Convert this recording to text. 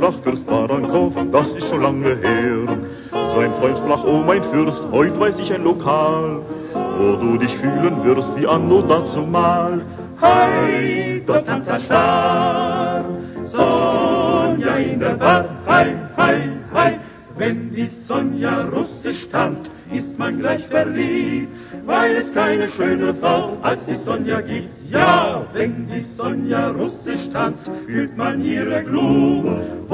sprach Fürst Barankow, das ist schon lange her. Sein Freund sprach, oh mein Fürst, heut weiß ich ein Lokal, wo du dich fühlen wirst wie anno dazumal. Hei, dort tanzt der Star, Sonja in der Bar, hei, hei, hei. Wenn die Sonja russisch tanzt, ist man gleich verliebt, weil es keine schöne Frau als die Sonja gibt. Ja, wenn die Sonja russisch tanzt, fühlt man ihre Glut